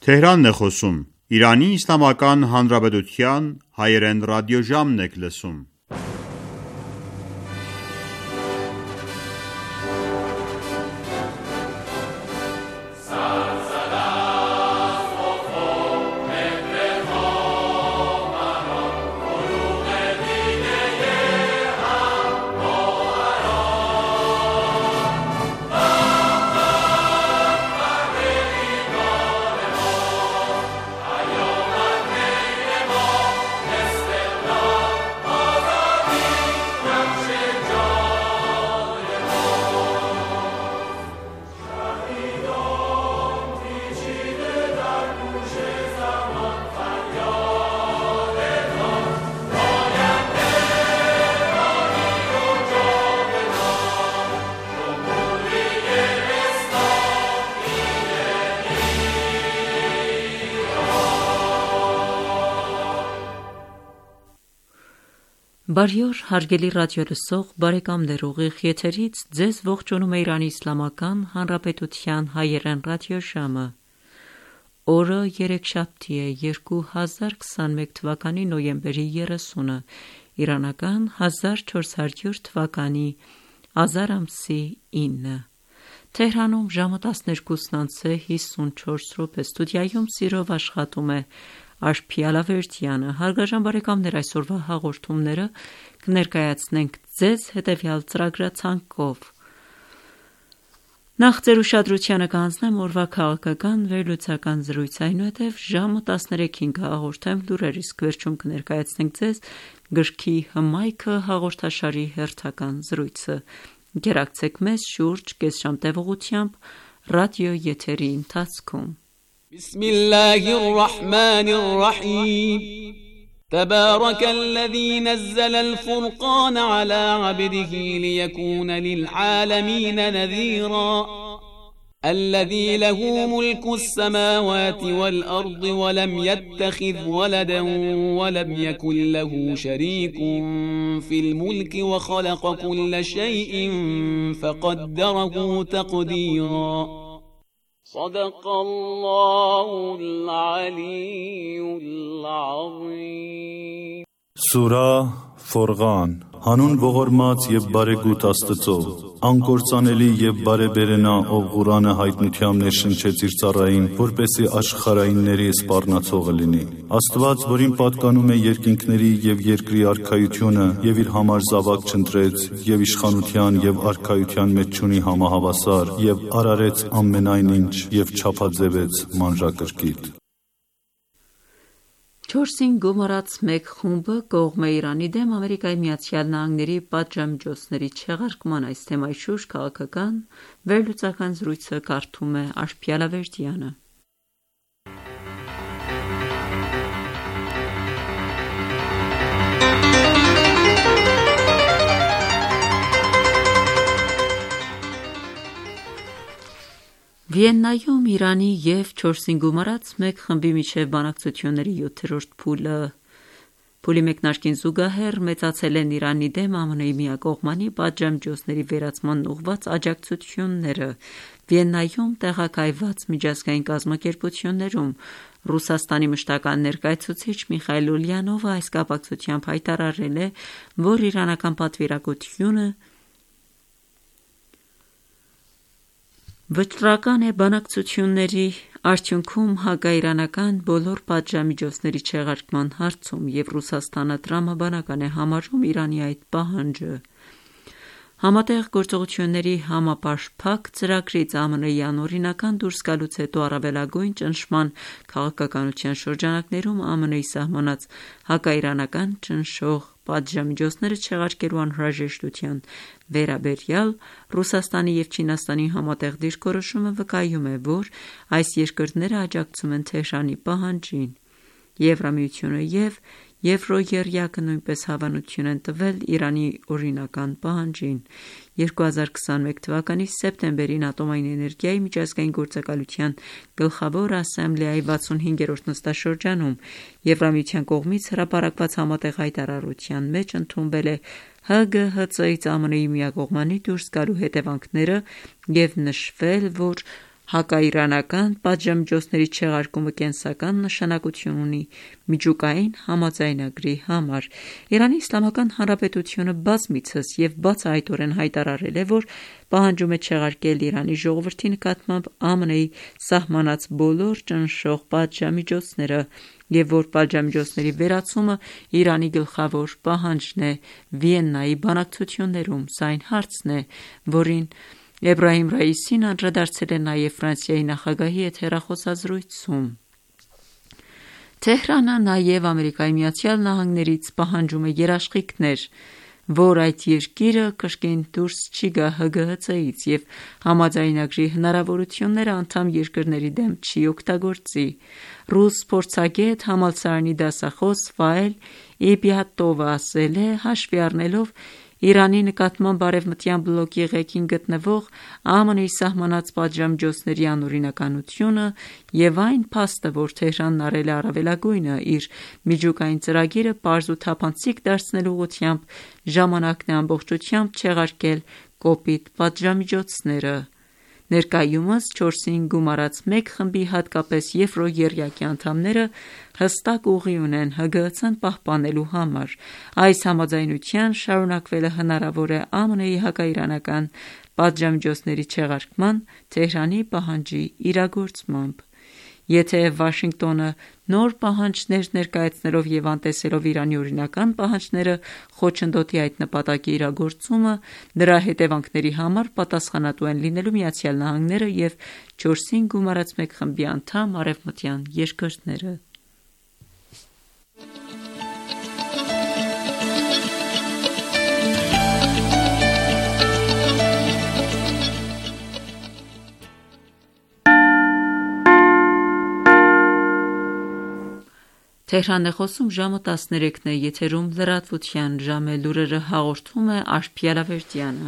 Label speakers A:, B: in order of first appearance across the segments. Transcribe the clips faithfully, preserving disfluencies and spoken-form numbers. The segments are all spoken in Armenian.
A: Թեհրանն է խոսում, Իրանի Իսլամական Հանրապետության հայերեն ռադիոժամն եք լսում։
B: Բարի օր, հարգելի ռադիոլսող բարեկամներ, ուղիղ եթերից ձեզ ողջունում է Իրանի Իսլամական Հանրապետության հայերեն ռադիոժամը։ Օրը երեքշաբթի է, երկու հազար քսանմեկ թվականի նոյեմբերի երեսունը, իրանական հազար չորս հարյուր թվականի ազար ամսի ինը։ Թեհրանում ժամը տասներկուսն անց է հիսունչորս րոպե, ստուդիայում սիրով աշխատում է Աշխ Ալավերդյանը։ Հարգարժան բարեկամներ, այսօրվա հաղորդումները կներկայացնենք ձեզ հետևյալ ծրագրացանկով։ Նախ ձեր ուշադրությանը կհանձնեմ օրվա քաղաքական վերլուծական զրույց, այնուհետև ժամը տասներեքին կհաղորդեմ լուրեր, իսկ վերջում կներկայացնենք ձեզ գրքի հմայքը հաղորդաշարի հերթական զրույցը։ Գերակցեք մեզ շուրջ կես ժամ տևողությամբ ռադիո եթերի ընթացքում։
C: بسم الله الرحمن الرحيم تبارك الذي نزل الفرقان على عبده ليكون للعالمين نذيرا الذي له ملك السماوات والأرض ولم يتخذ ولدا ولم يكن له شريك في الملك وخلق كل شيء فقدره تقديرا صدق الله العلي العظيم
D: Սուրա Ֆորղան Հանուն ողորմած եւ բարեգութ Աստծով, անկործանելի եւ բարեբերենա, ով Ղուրանը հայտնությամբ ներշնչեց իր ծառային, որպեսզի աշխարհայինների սպառնացողը լինի։ Աստված, որին պատկանում է երկինքների եւ երկրի արքայությունը, եւ իր համար զավակ չընտրեց, եւ իշխանության եւ արքայության մեջ չունի համահավասար, եւ արարեց ամենայն ինչ եւ չափաձևեց մանրակրկիտ։
B: Չորսին գումարած մեկ խումբը կողմ է Իրանի դեմ Ամերիկայի Միացյալ Նահանգների պատժամիջոցների չեղարկման այս թեմայի շուրջ քաղաքական վերլուծական զրույցը կարդում է Աշխ Ալավերդյանը։ Վիեննայում Իրանի և չորսին գումարած մեկ խմբի միջև բանակցությունների յոթերորդ փուլը փուլի մեկնարկին զուգահեռ մեծացել են Իրանի դեմ ԱՄՆ-ի միակողմանի պատժամիջոցների վերացման ուղղված աջակցությունները։ Վիեննայում տեղակայված միջազգային կազմակերպություններում Ռուսաստանի մշտական ներկայացուցիչ Միխայիլ Ուլյանովը այս կապակցությամբ հայտարարել է, որ իրանական պատվիրակությունը վճռական է բանակցությունների արդյունքում հակաիրանական բոլոր պատժամիջոցների չեղարկման հարցում և Ռուսաստանը տրամաբանական է համարում Իրանի այդ պահանջը։ Համատեղ գործողությունների համապարփակ ծրագրից ԱՄՆ-ի անօրինական դուրս գալուց հետո առավելագույն ճնշման քաղաքականության շրջանակներում ԱՄՆ-ի սահմանած հակաիրանական ճնշող պատժամիջոցները չեղարկելու անհրաժեշտության վերաբերյալ Ռուսաստանի և Չինաստանի համատեղ դիրքորոշումը վկայում է, որ այս երկրները աջակցում են Թեհրանի պահանջին։ Եվրամիությունը և Եվրոերիակը նույնպես հավանություն են տվել Իրանի օրինական պահանջին։ երկու հազար քսանմեկ թվականի սեպտեմբերին Ատոմային էներգիայի միջազգային գործակալության գլխավոր ասամբլեայի վաթսունհինգերորդ նստաշրջանում Եվրամիության կողմից հրապարակված համատեղ հայտարարության մեջ ընդունվել է Հ Գ Հ Ց-ից ԱՄՆ-ի միակողմանի դուրս գալու հետևանքները և նշվել, որ Հակաիրանական պատժամիջոցների չեղարկումը կենսական նշանակություն ունի միջուկային համաձայնագրի համար։ Իրանի Իսլամական Հանրապետությունը բազմիցս և բացահայտորեն հայտարարել է, որ պահանջում է չեղարկել Իրանի ժողովրդի նկատմամբ ԱՄՆ-ի սահմանած բոլոր ճնշող պատժամիջոցները և որ պատժամիջոցների վերացումը Իրանի գլխավոր պահանջն է Վիեննայի բանակցություններում։ Սա այն հարցն է, որին Էբրահիմ Ռայիսին անդրադարձել է նաև Ֆրանսիայի նախագահի հետ հեռախոսազրույցում։ Թեհրանը նաև Ամերիկայի Միացյալ Նահանգներից պահանջում է երաշխիքներ, որ այդ երկիրը կրկին դուրս չի գա Հ Գ Հ Ց-ից և համաձայնագրի հնարավորությունները անդամ երկրների դեմ չի օգտագործի։ Ռուս փորձագետ, համալսարանի դասախոս Ֆաել Իբիատովը ասել է, հաշվի առնելով Իրանի նկատմամբ արևմտյան բլոկի ղեկին գտնվող ԱՄՆ-ի սահմանած պատժամիջոցների անօրինականությունը և այն փաստը, որ Թեհրանն արել է առավելագույնը իր միջուկային ծրագիրը պարզ ու թափանցիկ դարձնելու ուղղությամբ, ժամանակն է ամբողջությամբ չեղարկել կոպիտ պատժամիջոցները։ Ներկայումս չորսին գումարած մեկ խմբի, հատկապես եվրոերկրյա անդամները հստակ ուղի ունեն Հ Գ Հ Ց-ն պահպանելու համար։ Այս համաձայնության շարունակվելը հնարավոր է ԱՄՆ-ի հակաիրանական պատժամիջոցների չեղարկման Թեհրանի պահանջի իրագործմամբ։ Եթե Վաշինգտոնը նոր պահանջներ ներկայացնելով և անտեսելով Իրանի օրինական պահանջները խոչընդոտի այդ նպատակի իրագործումը, դրա հետևանքների համար պատասխանատու են լինելու Միացյալ Նահանգները և չորսին գումարած մեկ խմբի անդամ արևմտյան երկրները։ Թեհրանն է խոսում, ժամը տասներեքն է, եթերում լրատվության ժամ է, լուրերը հաղորդում է Արփ Ալավերդյանը։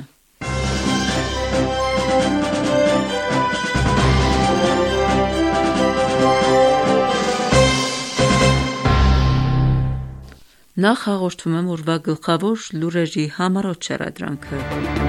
B: Նախ հաղորդում եմ օրվա գլխավոր լուրերի համառոտ շարադրանքը։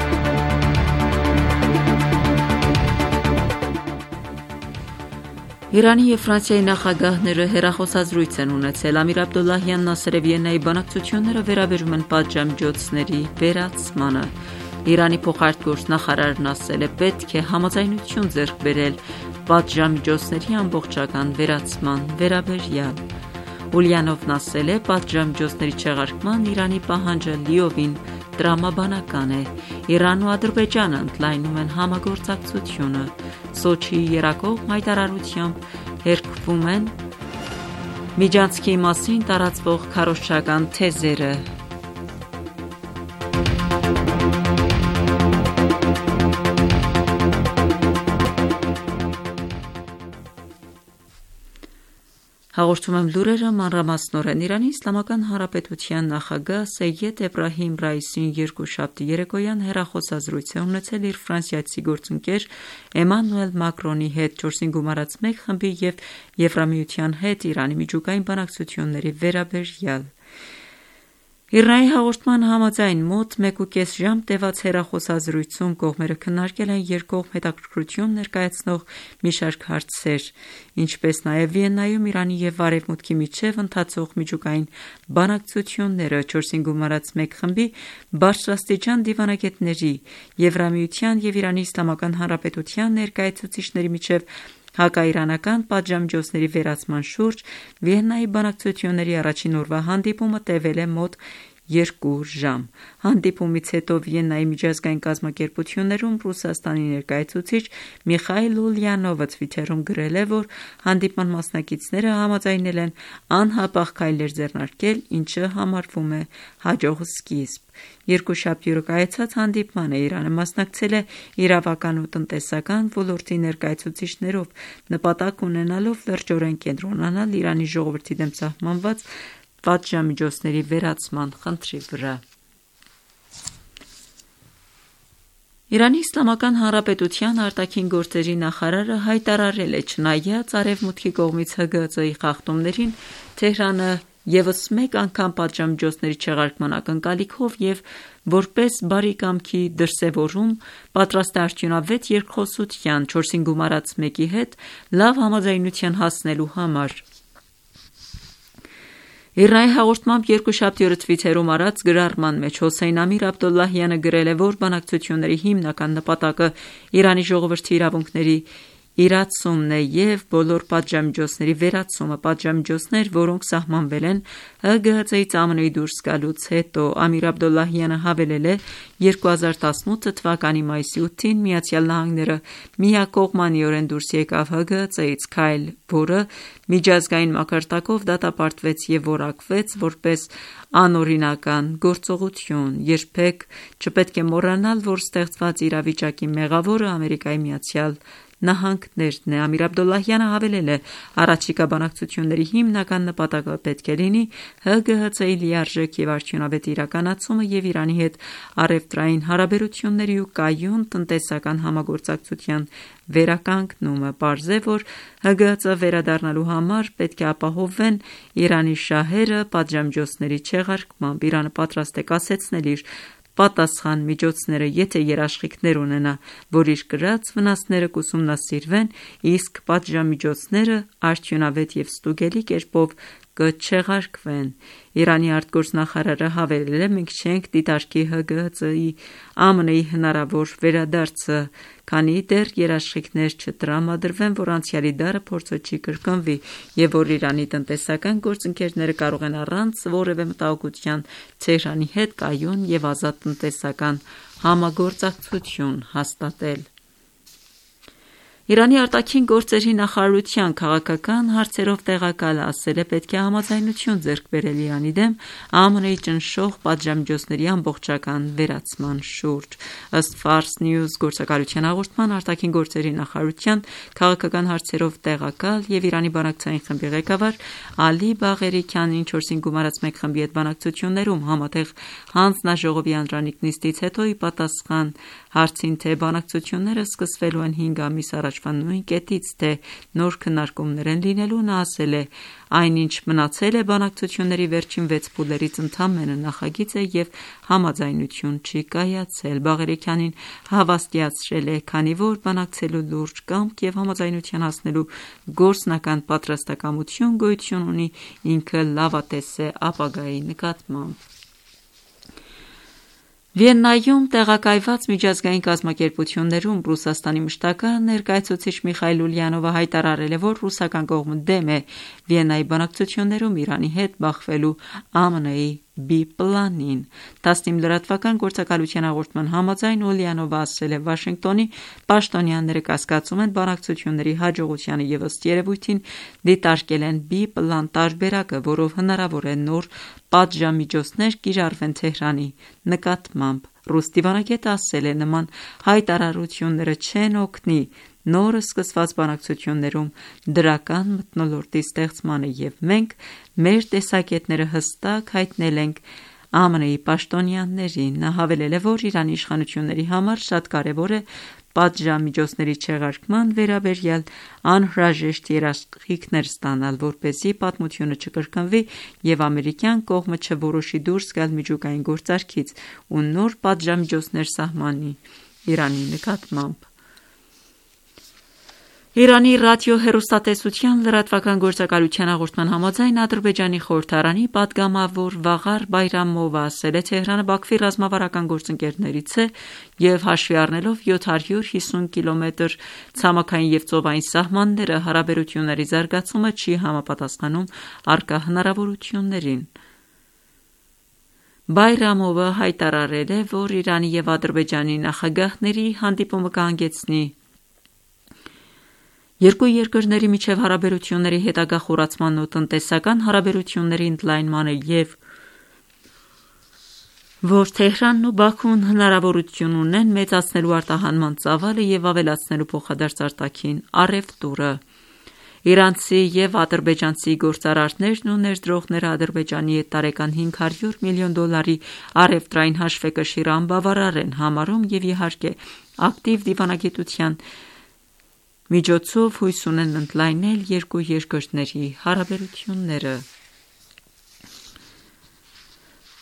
B: Իրանի և Ֆրանսիայի նախագահները հեռախոսազրույց են ունեցել։ Ամիր Աբդոլլահյանն ասել է, Վիեննայի բանակցությունները վերաբերում են պատժամիջոցների վերացմանը։ Իրանի փոխարտգործնախարարն ասել է, պետք է համաձայնություն ձեռք բերել պատժամիջոցների ամբողջական վերացման վերաբերյալ։ Ուլյանովն ասել է, պատժամիջոցների չեղարկման Իրանի պահանջը լիովին տրամաբանական է։ Իրանն ու Ադրբեջանը ընդլայնում են համագործակցությունը։ Սոչիի եռակողմ հայտարարությամբ հերքվում են միջանցքի մասին տարածվող քարոզչական թեզերը։ Հաղորդում եմ լուրերը մանրամասնորեն։ Իրանի Իսլամական Հանրապետության նախագահ Սեյեդ Էբրահիմ Ռայիսին երկուշաբթի երեկոյան հեռախոսազրույց է ունեցել իր ֆրանսիացի գործընկեր Էմանուել Մակրոնի հետ չորսին գումարած մեկ խմբի և Եվրամիության հետ Իրանի միջուկային բանակցությունների վերաբերյալ։ Իրնայի հաղորդման համաձայն մոտ մեկուկես ժամ տևած հեռախոսազրույցում կողմերը քննարկել են երկկողմ հետաքրքրություն ներկայացնող մի շարք հարցեր, ինչպես նաև Վիեննայում Իրանի և Արևմուտքի միջև ընթացող միջուկային բանակցությունները, չորսին գումարած մեկ խմբի բարձրաստիճան դիվանագետների, Եվրամիության և Իրանի Իսլամական Հանրապետության ներկայացուցիչների միջև հակաիրանական պատժամիջոցների վերացման շուրջ Վիեննայի բանակցությունների առաջին օրվա հանդիպումը տևել է մոտ երկու ժամ։ Հանդիպումից հետո Վիեննայի միջազգային կազմակերպություններում Ռուսաստանի ներկայացուցիչ Միխայիլ Ուլյանովը Twitter-ում գրել է, որ հանդիպման մասնակիցները համաձայնել են անհապաղ քայլեր ձեռնարկել, ինչը համարվում է հաջող սկիզբ։ Երկուշաբթի օրը կայացած հանդիպմանը Իրանը մասնակցել է իրավական ու տնտեսական ոլորտի ներկայացուցիչներով, նպատակ ունենալով լրջորեն կենտրոնանալ Իրանի ժողովրդի դեմ սահմանված պատժամիջոցների վերացման խնդրի վրա։ Իրանի Իսլամական Հանրապետության արտաքին գործերի նախարարը հայտարարել է, չնայած Արևմուտքի կողմից Հ Գ Հ Ց-ի խախտումներին, Թեհրանը ևս մեկ անգամ պատժամիջոցների չեղարկման ակնկալիքով և որպես բարի կամքի դրսևորում պատրաստ է արդյունավետ երկխոսության չորսին գումարած մեկի հետ լավ համաձայնության հասնելու համար։ ԻՌՆԱ-ի հաղորդմամբ երկուշաբթի օրը Թվիթերում արած գրառման մեջ Հոսեյն Ամիր Աբդոլլահյանը գրել է, որ բանակցությունների հիմնական նպատակը Իրանի ժողովրդի իրավունքների իրացումն է և բոլոր պատժամիջոցների վերացումը, պատժամիջոցներ, որոնք սահմանվել են ՀԳՀԾ-ից ԱՄՆ-ի դուրս գալուց հետո։ Ամիր Աբդոլլահյանը հավելել է. երկու հազար տասնութ թվականի մայիսի ութին Միացյալ Նահանգները միակողմանիորեն դուրս եկավ ՀԳՀԾ-ից, քայլ, որը միջազգային մակարդակով դատապարտվեց և որակվեց որպես անօրինական գործողություն։ Երբեք չպետք է մոռանալ, որ ստեղծված իրավիճակի մեղավորը Ամերիկայի Միացյալ Նահանգներն է։ Ամիր Աբդոլլահյանը հավելել է. առաջիկա բանակցությունների հիմնական նպատակը պետք է լինի ՀԳՀԾ-ի լիարժեք և արդյունավետ իրականացումը և Իրանի հետ առևտրային հարաբերությունների ու կայուն տնտեսական համագործակցության վերականգնումը։ Պարզ է, որ ՀԳՀԾ վերադառնալու համար պետք է ապահովվեն Իրանի շահերը պատժամիջոցների չեղարկմամբ։ Իրանը պատրաստ է կասեցնել իր պատասխան միջոցները, եթե երաշխիքներ ունենա, որ իր կրած վնասները կուսումնասիրվեն, իսկ պատժամիջոցները արդյունավետ և ստուգելի կերպով կչեղարկվեն։ Իրանի արտգործնախարարը հավելել է. մենք չենք դիտարկի ՀԳՀԾ-ի ԱՄՆ-ի հնարավոր վերադարձը, քանի դեռ երաշխիքներ չտրամադրվեն, որ անցյալի դարը փորձը չի կրկնվի և որ Իրանի տնտեսական գործընկերները կարող են առանց որևէ մտահոգության Թեհրանի հետ կայուն և ազատ տնտեսական համագործակցություն հաստատել։ Իրանի արտաքին գործերի նախարարության քաղաքական հարցերով տեղակալը ասել է. պետք է համաձայնություն ձեռք բերել Իրանի դեմ ԱՄՆ-ի ճնշող պատժամիջոցների ամբողջական վերացման շուրջ։ Ըստ Fars News գործակալության հաղորդման, արտաքին գործերի նախարարության քաղաքական հարցերով տեղակալ և Իրանի բանակցային խմբի ղեկավար Ալի Բաղերի Քանին չորսին գումարած մեկ խմբի հետ բանակցություններում համատեղ հանձնաժողովի անդրանիկ նիստից հետո ի պատասխան հարցին, թե բանակցությունները սկսվելու են հինգ ամիս առաջվա նույն կետից, թե նոր քննարկումներ են լինելու, նա ասել է. այնինչ մնացել է բանակցությունների վերջին վեց փուլերից ընդամենը նախագիծ է և համաձայնություն չի կայացել։ Բաղերի Քանին հավաստիացրել է, քանի որ բանակցելու լուրջ կամք և համաձայնության հասնելու գործնական պատրաստակամություն գոյություն ունի, ինքը լավատես է ապագայի նկատմամբ։ Վիեննայում տեղակայված միջազգային կազմակերպություններում Ռուսաստանի մշտական ներկայացուցիչ Միխայիլ Ուլյանովը հայտարարել է, որ ռուսական կողմը դեմ է Վիեննայի բանակցություններում Իրանի հետ բախվելու ԱՄՆ-ի B պլանին։ տասնինը լրատվական գործակալության հաղորդման համաձայն Ուլյանովը ասել է. Վաշինգտոնի պաշտոնյաները կասկածում են բանակցությունների հաջողությանը և ըստ երևույթին դիտարկել են B պլան տարբերակը, որով հնարավոր է նոր պատժամիջոցներ կիրառվեն Թեհրանի նկատմամբ։ Ռուս դիվանագետը ասել է. նման հայտարարությունները չեն օգնի նորը սկսված բանակցություններում դրական մթնոլորտի ստեղծմանը և մենք մեր տեսակետները հստակ հայտնել ենք ԱՄՆ-ի պաշտոնյաներին։ Նա հավելել է, որ Իրանի իշխանությունների համար շատ կարևոր է պատժամիջոցների չեղարկման վերաբերյալ անհրաժեշտ երաշխիքներ ստանալ, որպեսզի պատմությունը չկրկնվի և ամերիկյան կողմը չորոշի դուրս գալ միջուկային գործարքից ու նոր պատժամիջոցներ սահմանի Իրանի նկատմամբ։ Իրանի ռադիոհեռուստատեսության լրատվական գործակալության հաղորդման համաձայն Ադրբեջանի խորհրդարանի պատգամավոր Վաղար Բայրամովը ասել է. Թեհրանը Բաքվի ռազմավարական գործընկերներից է և հաշվի առնելով յոթ հարյուր հիսուն կիլոմետր ցամաքային և ծովային սահմանները, հարաբերությունների զարգացումը չի համապատասխանում առկա հնարավորություններին։ Բայրամովը հայտարարել է, որ Իրանի և Ադրբեջանի նախագահների հանդիպումը կհանգեցնի երկու երկրների միջև հարաբերությունների հետագա խորացմանն ու տնտեսական հարաբերությունների ընդլայնմանը և որ Թեհրանն ու Բաքուն հնարավորություն ունեն մեծացնելու արտահանման ծավալը և ավելացնելու փոխադարձ արտաքին առևտուրը։ Իրանցի և ադրբեջանցի գործարարներն ու ներդրողները Ադրբեջանի հետ տարեկան հինգ հարյուր միլիոն դոլարի առևտրային հաշվեկշիռ անբավարար են համարում և իհարկե ակտիվ դիվանագիտության միջոցով հույս ունեն ընդլայնել երկու երկրների հարաբերությունները։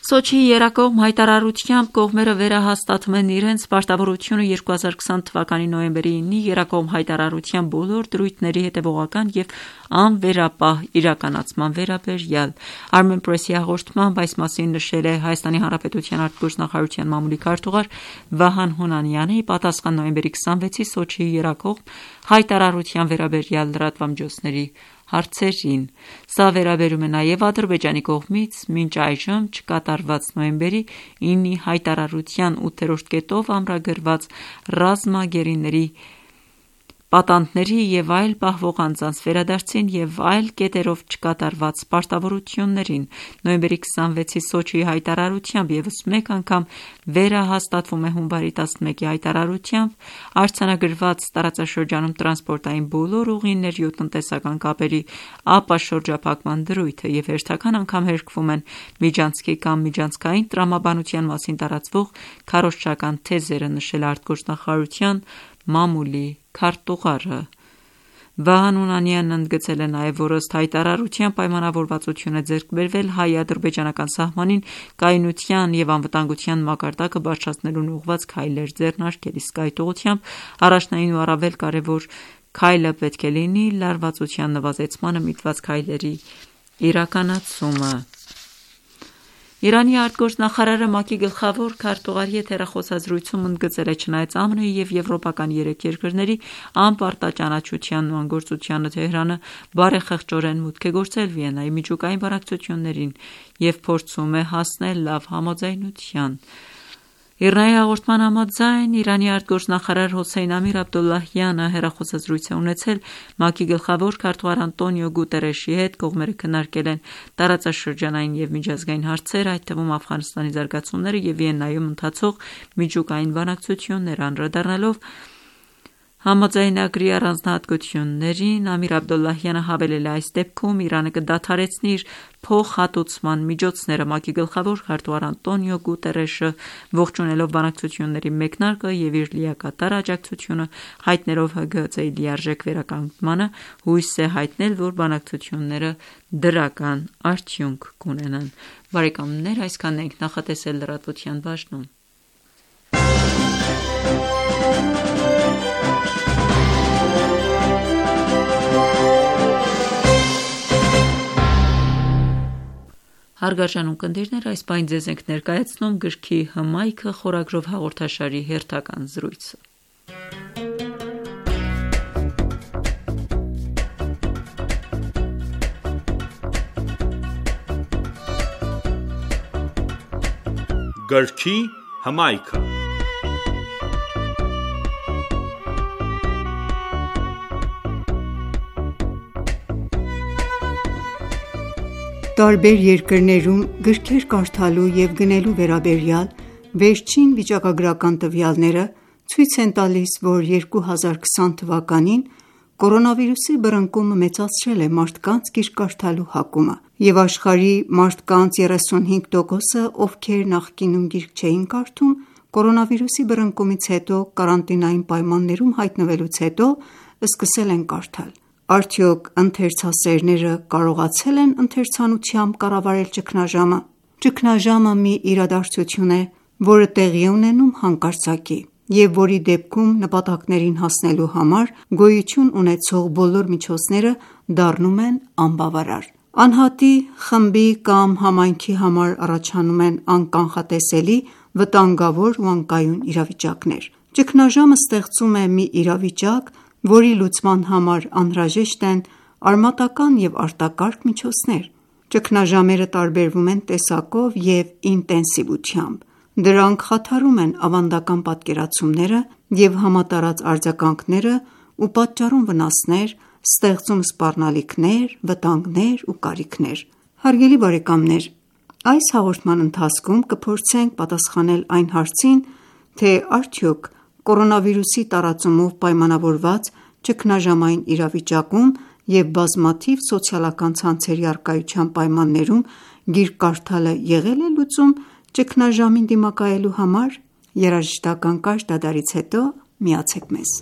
B: Սոչիի երակողմ հայտարարությամբ կողմերը վերահաստատում են իրենց պարտավորությունը երկու հազար քսան թվականի նոյեմբերի իննի երակողմ հայտարարության բոլոր դրույթների հետևողական և անվերապահ իրականացման վերաբերյալ։ Armenpress-ի հաղորդմամբ այս մասին նշել է Հայաստանի Հանրապետության արտգործնախարարության մամուլի քարտուղար Վահան Հունանյանը՝ ի պատասխան նոյեմբերի քսանվեցի Սոչիի երակողմ հայտարարության վերաբերյալ լրատվամիջոցների հարցերին։ Սա վերաբերում է նաև Ադրբեջանի կողմից մինչ այժմ չկատարված նոյեմբերի իննի հայտարարության ութերորդ կետով ամրագրված ռազմագերիների պատանդների և այլ պահվող անձանց վերադարձին և այլ կետերով չկատարված պարտավորություններին։ Նոյեմբերի քսանվեցի Սոչիի հայտարարությամբ ևս մեկ անգամ վերահաստատվում է հունվարի տասնմեկի հայտարարությամբ արձանագրված տարածաշրջանում տրանսպորտային բոլոր ուղիների ու տնտեսական կապերի ապաշրջափակման դրույթը և հերթական անգամ հերքվում են միջանցքի կամ միջանցքային տրամաբանության մասին տարածվող քարոզչական թեզերը, նշել է արտգործնախարարության մամուլի քարտուղարը։ Վահան Հունանյանն ընդգծել է նաև, որ ըստ հայտարարության պայմանավորվածություն է ձեռք բերվել հայ-ադրբեջանական սահմանին կայունության և անվտանգության մակարդակը բարձրացնելուն ուղղված քայլեր ձեռնարկել, իսկ այդ ուղղությամբ առաջնային ու առավել կարևոր քայլը պետք է լինի լարվածության նվազեցմանը միտված քայլերի իրականացումը։ Իրանի արտգործնախարարը ՄԱԿ-ի գլխավոր քարտուղարի հետ հեռախոսազրույցում ընդգծել է չնայած ԱՄՆ-ի և եվրոպական երեք երկրների անպարտաճանաչությանն ու անգործությանը, Թեհրանը բարեխղճորեն մուտք է գործել Վիեննայի միջուկային բանակցություններին և փորձում է հասնել լավ համաձայնության։ ԻՌՆԱ-ի հաղորդման համաձայն Իրանի արտգործնախարար Հոսեյն Ամիր Աբդոլլահյանը հեռախոսազրույց է ունեցել ՄԱԿ-ի գլխավոր քարտուղար Անտոնիո Գուտերեշի հետ։ Կողմերը քննարկել են տարածաշրջանային և միջազգային հարցեր, այդ թվում Աֆղանստանի զարգացումները և Վիեննայում ընթացող միջուկային բանակցությունները։ Անդրադառնալով համաձայնագրի առանձնահատկություններին, Ամիր Աբդոլլահյանը հավելել է. այս դեպքում Իրանը կդադարեցնի իր փոխհատուցման միջոցները։ ՄԱԿ-ի գլխավոր քարտուղար Անտոնիո Գուտերեշը ողջունելով բանակցությունների մեկնարկը և իր լիակատար աջակցությունը հայտնելով ՀԳՀԾ-ի լիարժեք վերականգնմանը, հույս է հայտնել, որ բանակցությունները դրական արդյունք կունենան։ Բարեկամներ, այսքանն ենք նախատեսել լրատվության բաժնում։ Հարգարժան ունկնդիրներ, այս պահին ձեզ ենք ներկայացնում գրքի հմայքը խորագրով հաղորդաշարի հերթական զրույցը։
A: Գրքի հմայքը։
E: Տարբեր երկրներում գրքեր կարդալու և գնելու վերաբերյալ վերջին վիճակագրական տվյալները ցույց են տալիս, որ երկու հազար քսան թվականին կորոնավիրուսի բռնկումը մեծացրել է մարդկանց գիրք կարդալու հակումը, և աշխարհի մարդկանց երեսունհինգ տոկոսը, ովքեր նախկինում գիրք չէին կարդում, կորոնավիրուսի բռնկումից հետո կարանտինային պայմաններում հայտնվելուց հետո սկսել են կարդալ։ Արդյոք ընթերցասերները կարողացել են ընթերցանությամբ կառավարել ճգնաժամը։ Ճգնաժամը մի իրադարձություն է, որը տեղի է ունենում հանկարծակի և որի դեպքում նպատակներին հասնելու համար գոյություն ունեցող բոլոր միջոցները դառնում են անբավարար։ Անհատի, խմբի կամ համայնքի համար առաջանում են անկանխատեսելի, վտանգավոր ու անկայուն իրավիճակներ։ Ճգնաժամը ստեղծում է մի իրավիճակ, որի լուծման համար անհրաժեշտ են արմատական և արտակարգ միջոցներ։ Ճգնաժամերը տարբերվում են տեսակով և ինտենսիվությամբ։ Դրանք խաթարում են ավանդական պատկերացումները և համատարած արձագանքները ու պատճառում վնասներ, ստեղծում սպառնալիքներ, վտանգներ ու կարիքներ։ Հարգելի բարեկամներ, այս հաղորդման ընթացքում կփորձենք պատասխանել այն հարցին, թե արդյոք կորոնավիրուսի տարածումով պայմանավորված ճգնաժամային իրավիճակում և բազմաթիվ սոցիալական ցանցերի առկայության պայմաններում գիրք կարդալը եղել է լուծում ճգնաժամին դիմակայելու համար։ Երաժշտական կարճ դադարից հետո միացեք մեզ։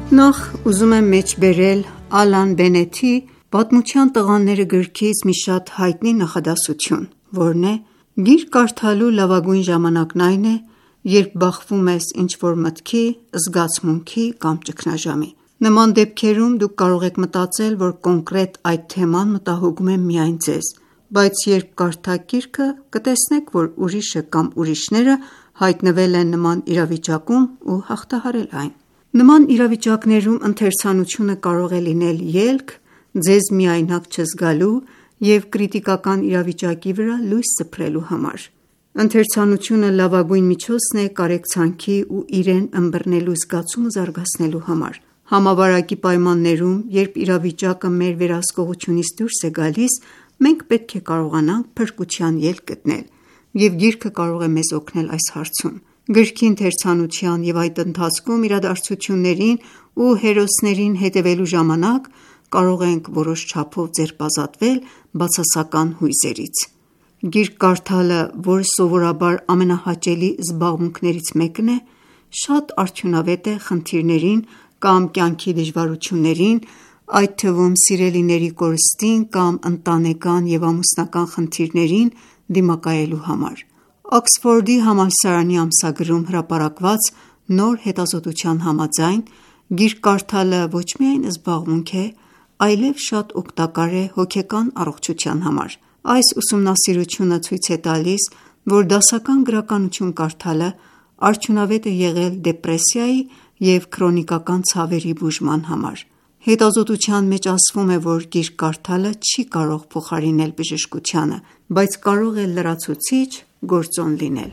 E: Նախ ուզում եմ մեջբերել Ալան Բենետի «Պատմության տղաները» գրքից մի շատ հայտնի նախադասություն, որն է. «Գիրք կարդալու լավագույն ժամանակն այն է, երբ բախվում ես ինչ-որ մտքի, զգացմունքի կամ ճգնաժամի»։ Նման դեպքերում դուք կարող եք մտածել, որ կոնկրետ այդ թեման մտահոգում է միայն ձեզ, բայց երբ կարդաք գիրքը, կտեսնեք, որ ուրիշը կամ ուրիշները հայտնվել են նման իրավիճակում ու հաղթահարել այն։ Նման իրավիճակներում ընթերցանությունը կարող է լինել ելք ձեզ միայնակ չզգալու և կրիտիկական իրավիճակի վրա լույս սփռելու համար։ Ընթերցանությունը լավագույն միջոցն է կարեկցանքի ու իրեն ըմբռնելու զգացումը զարգացնելու համար։ Համավարակի պայմաններում, երբ իրավիճակը մեր վերահսկողությունից դուրս է գալիս, մենք պետք է կարողանանք փրկության ելք գտնել, և գիրքը կարող է մեզ օգնել այս հարցում։ Գրքի ընթերցանության և այդ ընթացքում իրադարձություններին ու հերոսներին հետևելու ժամանակ կարող ենք որոշ չափով ձերբազատվել բացասական հույզերից։ Գիրք կարդալը, որը սովորաբար ամենահաճելի զբաղմունքներից մեկն է, շատ արդյունավետ է խնդիրներին կամ կյանքի դժվարություններին, այդ թվում սիրելիների կորստին կամ ընտանեկան և ամուսնական խնդիրներին դիմակայելու համար։ Օքսֆորդի համալսարանի ամսագրում հրապարակված նոր հետազոտության համաձայն, գիրք կարդալը ոչ միայն զբաղմունք է, այլև շատ օգտակար է հոգեկան առողջության համար։ Այս ուսումնասիրությունը ցույց է տալիս, որ դասական գրականություն կարդալը արդյունավետ է եղել դեպրեսիայի և քրոնիկական ցավերի բուժման համար։ Հետազոտության մեջ ասվում է, որ գիրք կարդալը չի կարող փոխարինել բժշկությանը, բայց կարող է լրացուցիչ գործոն լինել։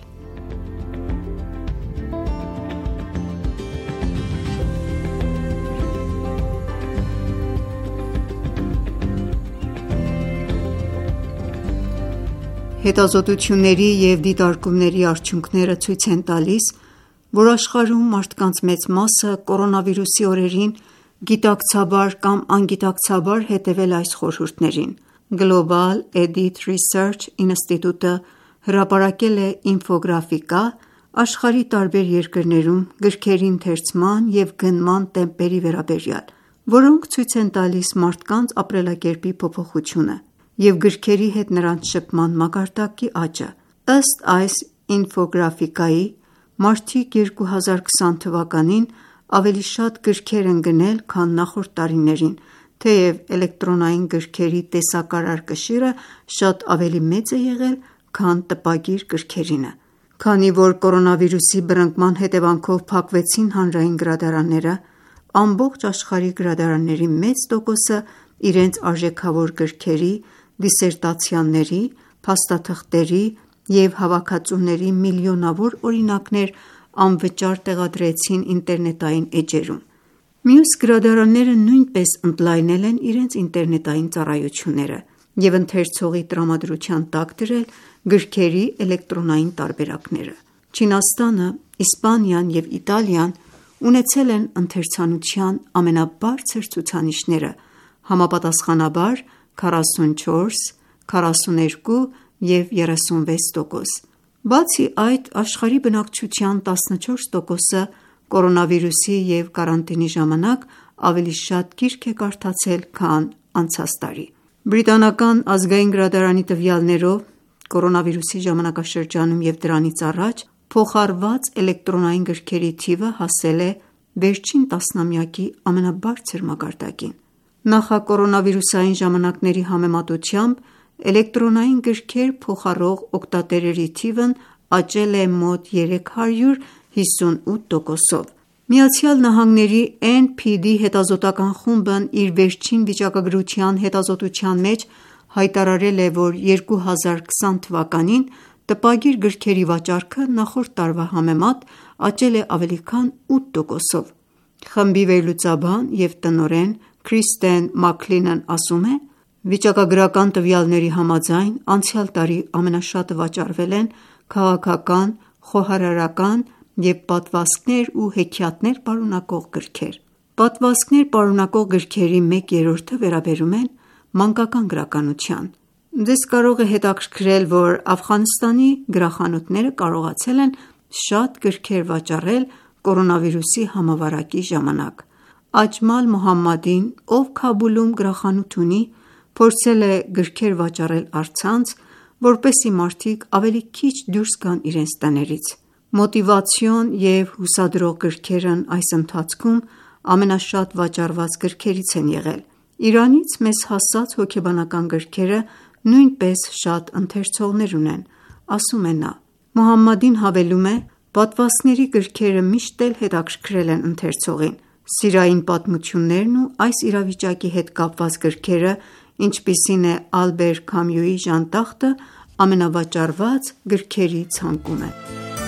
E: Հետազոտությունների և դիտարկումների արդյունքները ցույց են տալիս, որ աշխարհում մարդկանց մեծ մասը կորոնավիրուսի օրերին գիտակցաբար կամ անգիտակցաբար հետևել է այս խորհուրդներին։ Global Edit Research ինստիտուտը հրապարակել է ինֆոգրաֆիկա աշխարհի տարբեր երկրներում գրքերի ընթերցման և գնման տեմպերի վերաբերյալ, որոնք ցույց են տալիս մարդկանց ապրելակերպի փոփոխությունը և գրքերի հետ նրանց շփման մակարդակի աճը։ Ըստ այս ինֆոգրաֆիկայի, մարդիկ երկու հազար քսան թվականին ավելի շատ գրքեր են գնել, քան նախորդ տարիներին, թեև էլեկտրոնային գրքերի տեսակարար կշիռը շատ ավելի մեծ է եղել, քան տպագիր գրքերինը։ Քանի որ կորոնավիրուսի բռնկման հետևանքով փակվեցին հանրային գրադարանները, ամբողջ աշխարհի գրադարանների մեծ տոկոսը իրենց արժեքավոր գրքերի, դիսերտացիաների, փաստաթղթերի և հավաքածուների միլիոնավոր օրինակներ անվճար տեղադրեցին ինտերնետային էջերում։ Մյուս գրադարանները նույնպես ընդլայնել են իրենց ինտերնետային ծառայությունները և ընթերցողի տրամադրության տակ դրել գրքերի էլեկտրոնային տարբերակները։ Չինաստանը, Իսպանիան և Իտալիան ունեցել են ընթերցանության ամենաբարձր ցուցանիշները՝ համապատասխանաբար քառասունչորս, քառասուներկու և երեսունվեց տոկոս։ Բացի այդ, աշխարհի բնակչության տասնչորս տոկոսը կորոնավիրուսի և կարանտինի ժամանակ ավելի շատ գիրք է կարդացել, քան անցած տարի։ Բրիտանական ազգային գրադարանի տվյալներով, կորոնավիրուսի ժամանակաշրջանում և դրանից առաջ փոխառված էլեկտրոնային գրքերի թիվը հասել է վերջին տասնամյակի ամենաբարձր մակարդակին։ Նախակորոնավիրուսային ժամանակների համեմատությամբ էլեկտրոնային գրքեր փոխառող օգտատերերի թիվն աճել է մոտ երեք հարյուր հիսունութ տոկոսով։ ԱՄՆ-ի Էն Փի Դի հետազոտական խումբն իր վերջին վիճակագրության հետազոտության մեջ հայտարարել է, որ երկու հազար քսան թվականին տպագիր գրքերի վաճառքը նախորդ տարվա համեմատ աճել է ավելի քան ութ տոկոսով։ Խմբի վերլուծաբան և տնօրեն Քրիստեն Մաքլինն ասում է. «Վիճակագրական տվյալների համաձայն, անցյալ տարի ամենաշատը վաճառվել են քաղաքական, խոհարարական և պատմվածքներ ու հեքիաթներ պարունակող գրքեր։ Պատմվածքներ պարունակող գրքերի մեկ երրորդը վերաբերում են մանկական գրականության։ Ձեզ կարող է հետաքրքրել, որ Աֆղանստանի գրախանութները կարողացել են շատ գրքեր վաճառել կորոնավիրուսի համավարակի ժամանակ։ Աջմալ Մոհամմադին, ով Քաբուլում գրախանութ ունի, փորձել է գրքեր վաճառել առցանց, որպեսզի մարդիկ ավելի քիչ դուրս գան իրենց տներից։ Մոտիվացիոն և հուսադրող գրքերն այս ընթացքում ամենաշատ վաճառված գրքերից են եղել։ Իրանից մեզ հասած հոգեբանական գրքերը նույնպես շատ ընթերցողներ ունեն, ասում է նա։ Մոհամմադին հավելում է. «Պատմվածքների գրքերը միշտ էլ հետաքրքրել են ընթերցողին։ Սիրային պատմություններն ու այս իրավիճակի հետ կապված գրքերը, ինչպիսին է Ալբեր Քամյուի «Ժանտախտը», ամենավաճառված գրքերի ցանկում են»։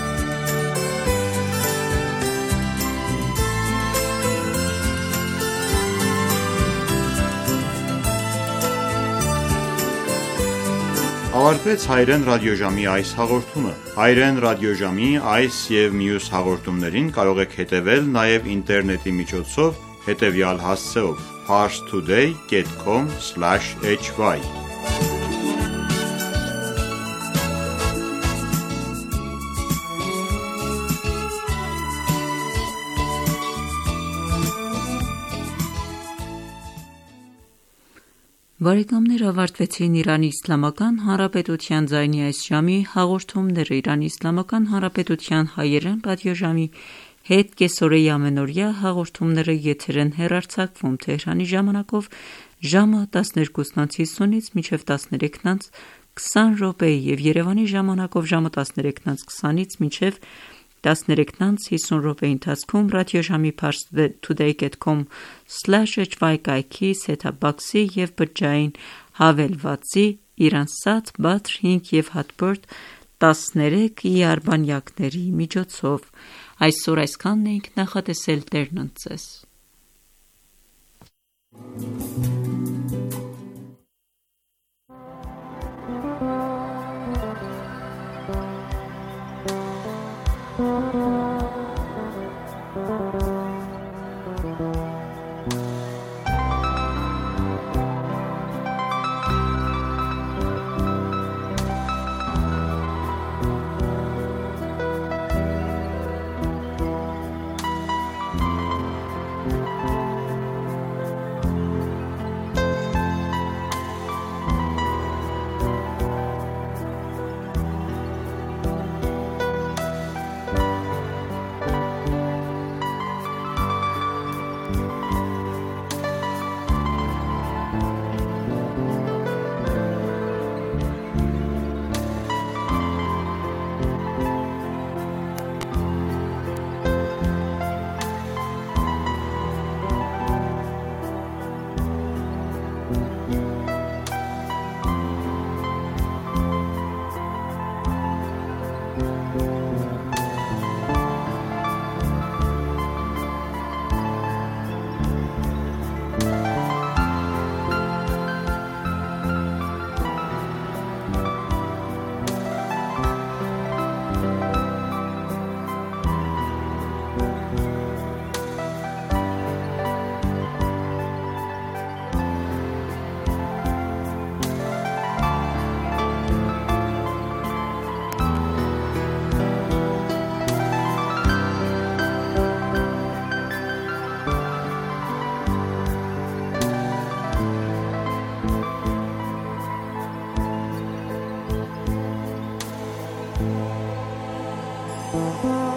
A: Ավարտվեց հայերեն ռադիոժամի այս հաղորդումը։ Հայերեն ռադիոժամի այս և մյուս հաղորդումներին կարող եք հետևել նաև ինտերնետի միջոցով հետևյալ հասցեով՝ parstoday dot com slash h y
B: Բարեկամներ, ավարտվեցին Իրանի Իսլամական Հանրապետության ձայնի այս ժամի հաղորդումները։ Իրանի Իսլամական Հանրապետության հայերեն ռադիոժամի հետ կեսօրեի ամենօրյա հաղորդումները եթեր են հեռարձակվում Թեհրանի ժամանակով ժամը տասներկուսն անց հիսունից մինչև տասներեքն անց քսան րոպեի և Երևանի ժամանակով ժամը տասներեքն անց քսանից մինչև տասներեքն անց հիսուն րոպեի ընթացքում ռադիոժամի parstoday dot com slash h y կայքի set-top box-ի և բջջային հավելվածի Իրանսատ, Բաթր հինգ և Հատբորդ տասներեք ի արբանյակների միջոցով։ Այսօր այսքանն էինք նախատեսել, Տերն ընդ ձեզ։
F: Thank you.